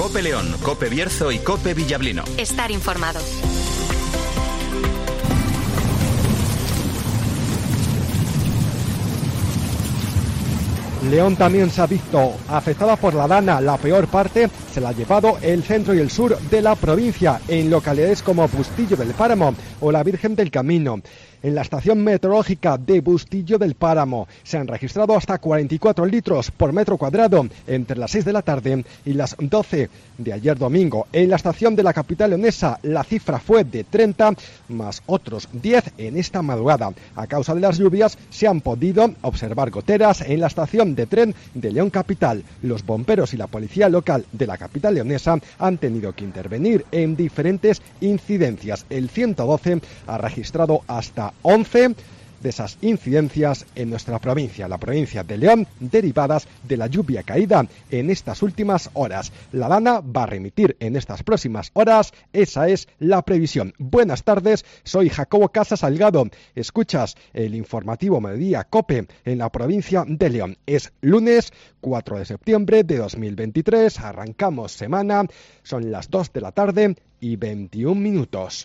COPE León, COPE Bierzo y COPE Villablino. Estar informado. León también se ha visto afectada por la Dana. La peor parte se la ha llevado el centro y el sur de la provincia, en localidades como Bustillo del Páramo o la Virgen del Camino. En la estación meteorológica de Bustillo del Páramo se han registrado hasta 44 litros por metro cuadrado entre las 6 de la tarde y las 12 de ayer domingo. En la estación de la capital leonesa la cifra fue de 30, más otros 10 en esta madrugada. A causa de las lluvias se han podido observar goteras en la estación de tren de León Capital. Los bomberos y la policía local de la capital leonesa han tenido que intervenir en diferentes incidencias. El 112 ha registrado hasta 11 de esas incidencias en nuestra provincia, la provincia de León, derivadas de la lluvia caída en estas últimas horas. La Dana va a remitir en estas próximas horas, esa es la previsión. Buenas tardes, soy Jacobo Casas Salgado. Escuchas el informativo Mediodía COPE en la provincia de León. Es lunes 4 de septiembre de 2023, arrancamos semana, son las 2 de la tarde y 21 minutos.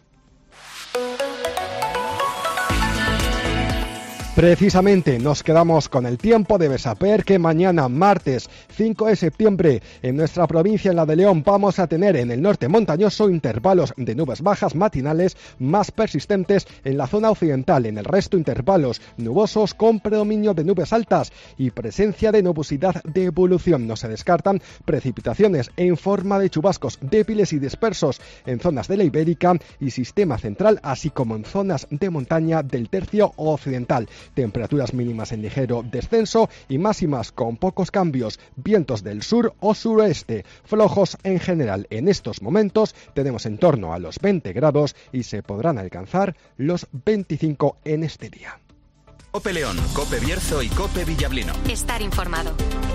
Precisamente nos quedamos con el tiempo. Debes saber que mañana, martes 5 de septiembre, en nuestra provincia, en la de León, vamos a tener en el norte montañoso intervalos de nubes bajas matinales más persistentes en la zona occidental. En el resto, intervalos nubosos con predominio de nubes altas y presencia de nubosidad de evolución. No se descartan precipitaciones en forma de chubascos débiles y dispersos en zonas de la Ibérica y sistema central, así como en zonas de montaña del tercio occidental. Temperaturas mínimas en ligero descenso y máximas con pocos cambios. Vientos del sur o suroeste, flojos en general. En estos momentos tenemos en torno a los 20 grados y se podrán alcanzar los 25 en este día. COPE León, COPE Bierzo y COPE Villablino. Estar informado.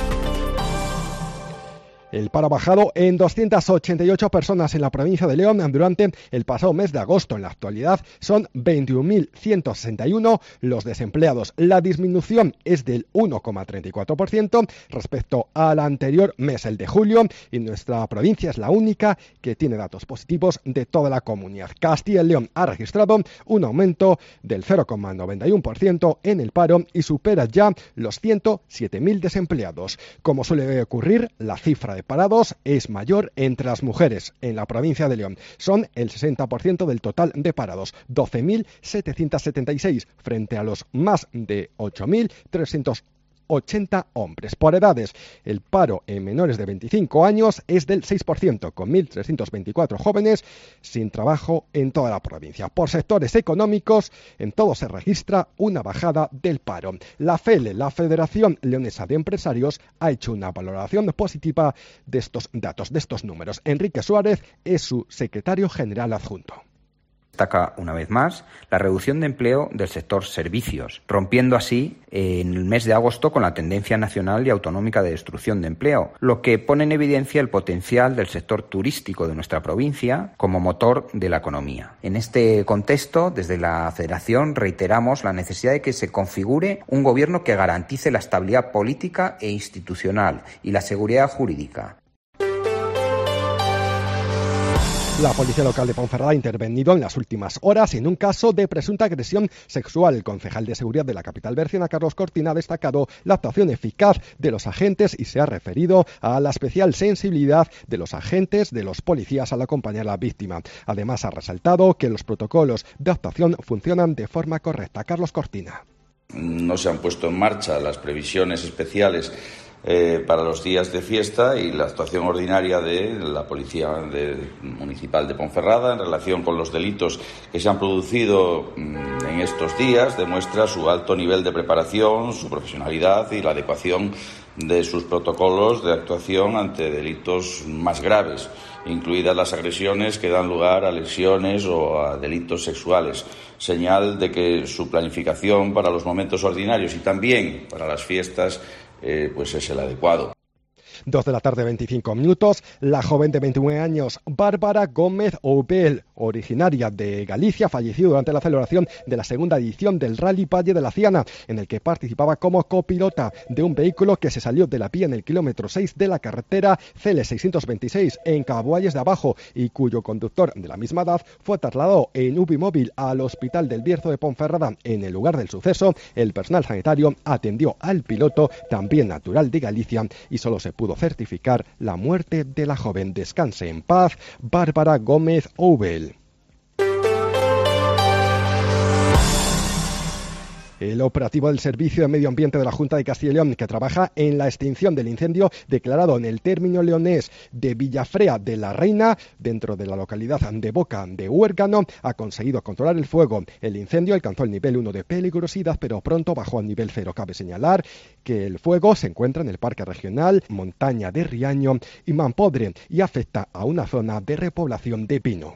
El paro ha bajado en 288 personas en la provincia de León durante el pasado mes de agosto. En la actualidad son 21.161 los desempleados. La disminución es del 1,34% respecto al anterior mes, el de julio, y nuestra provincia es la única que tiene datos positivos de toda la comunidad. Castilla y León ha registrado un aumento del 0,91% en el paro y supera ya los 107.000 desempleados. Como suele ocurrir, la cifra de parados es mayor entre las mujeres. En la provincia de León son el 60% del total de parados, 12.776 frente a los más de 8.380 hombres. Por edades, el paro en menores de 25 años es del 6%, con 1.324 jóvenes sin trabajo en toda la provincia. Por sectores económicos, en todo se registra una bajada del paro. La FELE, la Federación Leonesa de Empresarios, ha hecho una valoración positiva de estos datos, de estos números. Enrique Suárez es su secretario general adjunto. Destaca una vez más la reducción de empleo del sector servicios, rompiendo así en el mes de agosto con la tendencia nacional y autonómica de destrucción de empleo, lo que pone en evidencia el potencial del sector turístico de nuestra provincia como motor de la economía. En este contexto, desde la Federación reiteramos la necesidad de que se configure un gobierno que garantice la estabilidad política e institucional y la seguridad jurídica. La policía local de Ponferrada ha intervenido en las últimas horas en un caso de presunta agresión sexual. El concejal de seguridad de la capital berciana, Carlos Cortina, ha destacado la actuación eficaz de los agentes y se ha referido a la especial sensibilidad de los agentes, de los policías al acompañar a la víctima. Además, ha resaltado que los protocolos de actuación funcionan de forma correcta. Carlos Cortina. No se han puesto en marcha las previsiones especiales para los días de fiesta y la actuación ordinaria de la Policía Municipal de Ponferrada en relación con los delitos que se han producido en estos días demuestra su alto nivel de preparación, su profesionalidad y la adecuación de sus protocolos de actuación ante delitos más graves, incluidas las agresiones que dan lugar a lesiones o a delitos sexuales, señal de que su planificación para los momentos ordinarios y también para las fiestas pues es el adecuado. 2 de la tarde, 25 minutos. La joven de 29 años, Bárbara Gómez Oubel, originaria de Galicia, falleció durante la celebración de la segunda edición del Rally Valle de la Ciana, en el que participaba como copilota de un vehículo que se salió de la vía en el kilómetro 6 de la carretera CL626 en Cabualles de Abajo y cuyo conductor de la misma edad fue trasladado en UBI móvil al Hospital del Bierzo de Ponferrada. En el lugar del suceso, el personal sanitario atendió al piloto, también natural de Galicia, y solo se pudo certificar la muerte de la joven. Descanse en paz, Bárbara Gómez Oubel. El operativo del Servicio de Medio Ambiente de la Junta de Castilla y León, que trabaja en la extinción del incendio declarado en el término leonés de Villafrea de la Reina, dentro de la localidad de Boca de Huérgano, ha conseguido controlar el fuego. El incendio alcanzó el nivel 1 de peligrosidad, pero pronto bajó al nivel 0. Cabe señalar que el fuego se encuentra en el Parque Regional Montaña de Riaño y Mampodre y afecta a una zona de repoblación de pino.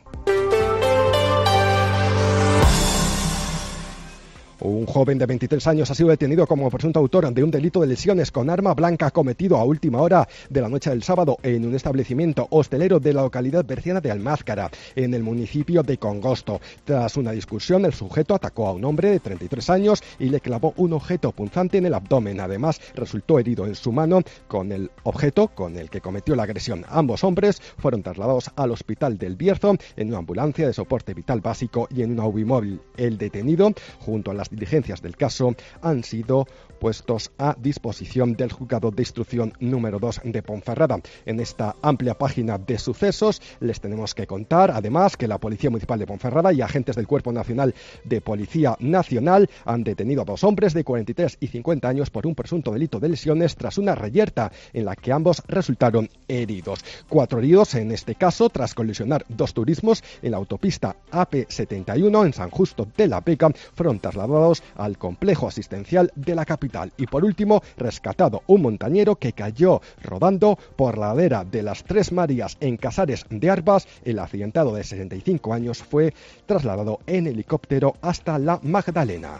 Un joven de 23 años ha sido detenido como presunto autor de un delito de lesiones con arma blanca cometido a última hora de la noche del sábado en un establecimiento hostelero de la localidad berciana de Almázcara, en el municipio de Congosto. Tras una discusión, el sujeto atacó a un hombre de 33 años y le clavó un objeto punzante en el abdomen. Además, resultó herido en su mano con el objeto con el que cometió la agresión. Ambos hombres fueron trasladados al Hospital del Bierzo en una ambulancia de soporte vital básico y en una UBI móvil. El detenido, junto a las diligencias del caso, han sido puestos a disposición del Juzgado de Instrucción número 2 de Ponferrada. En esta amplia página de sucesos les tenemos que contar, además, que la Policía Municipal de Ponferrada y agentes del Cuerpo Nacional de Policía Nacional han detenido a 2 hombres de 43 y 50 años por un presunto delito de lesiones tras una reyerta en la que ambos resultaron heridos. 4 heridos en este caso tras colisionar 2 turismos en la autopista AP71 en San Justo de la Vega, fueron trasladados al complejo asistencial de la capital. Y por último, rescatado un montañero que cayó rodando por la ladera de las Tres Marías en Casares de Arbas. El accidentado de 65 años fue trasladado en helicóptero hasta la Magdalena.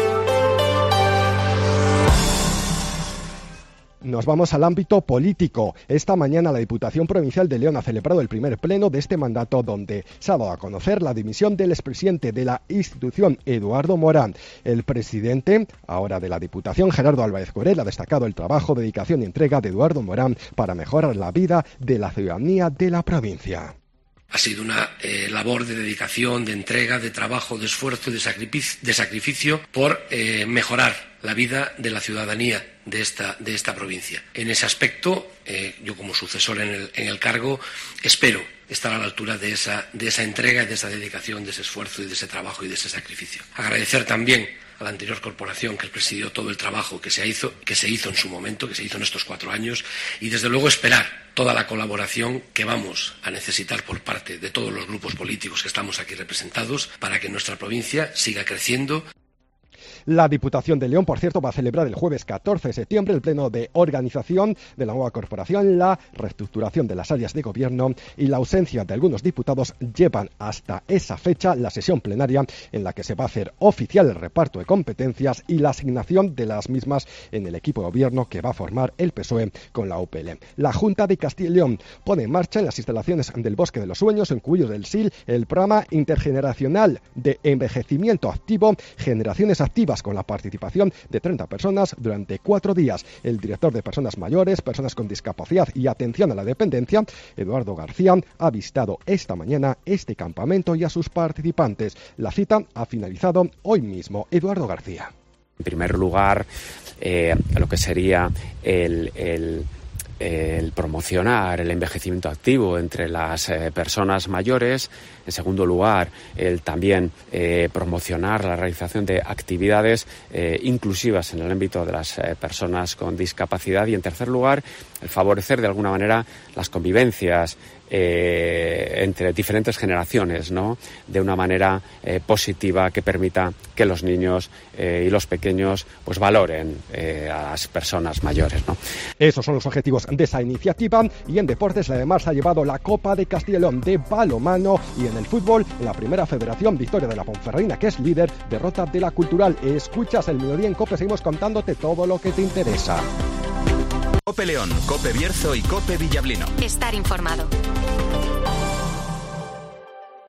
Nos vamos al ámbito político. Esta mañana la Diputación Provincial de León ha celebrado el primer pleno de este mandato, donde se ha dado a conocer la dimisión del expresidente de la institución, Eduardo Morán. El presidente, ahora de la Diputación, Gerardo Álvarez Corel, ha destacado el trabajo, dedicación y entrega de Eduardo Morán para mejorar la vida de la ciudadanía de la provincia. Ha sido una labor de dedicación, de entrega, de trabajo, de esfuerzo y de sacrificio por mejorar la vida de la ciudadanía de esta provincia. En ese aspecto, yo como sucesor en el cargo espero estar a la altura de esa entrega, de esa dedicación, de ese esfuerzo y de ese trabajo y de ese sacrificio. Agradecer también a la anterior corporación que presidió todo el trabajo que se hizo en su momento, que se hizo en estos 4 años, y desde luego esperar toda la colaboración que vamos a necesitar por parte de todos los grupos políticos que estamos aquí representados para que nuestra provincia siga creciendo. La Diputación de León, por cierto, va a celebrar el jueves 14 de septiembre el pleno de organización de la nueva corporación. La reestructuración de las áreas de gobierno y la ausencia de algunos diputados llevan hasta esa fecha la sesión plenaria en la que se va a hacer oficial el reparto de competencias y la asignación de las mismas en el equipo de gobierno que va a formar el PSOE con la UPL. La Junta de Castilla y León pone en marcha en las instalaciones del Bosque de los Sueños, en Cubillos del Sil, el programa intergeneracional de envejecimiento activo, Generaciones Activas, con la participación de 30 personas durante 4 días. El director de Personas Mayores, Personas con Discapacidad y Atención a la Dependencia, Eduardo García, ha visitado esta mañana este campamento y a sus participantes. La cita ha finalizado hoy mismo. Eduardo García. En primer lugar, lo que sería el promocionar el envejecimiento activo entre las personas mayores. En segundo lugar, el también promocionar la realización de actividades inclusivas en el ámbito de las personas con discapacidad. Y en tercer lugar, el favorecer de alguna manera las convivencias entre diferentes generaciones, ¿no?, de una manera positiva que permita que los niños y los pequeños pues valoren a las personas mayores, ¿no? Esos son los objetivos de esa iniciativa. Y en deportes, además, ha llevado la Copa de Castilla y León de balonmano, y en el fútbol, en la primera federación, victoria de la Ponferradina, que es líder, derrota de la Cultural. Escuchas el Mediodía en COPE, seguimos contándote todo lo que te interesa. Cope León, Cope Bierzo y Cope Villablino. Estar informado.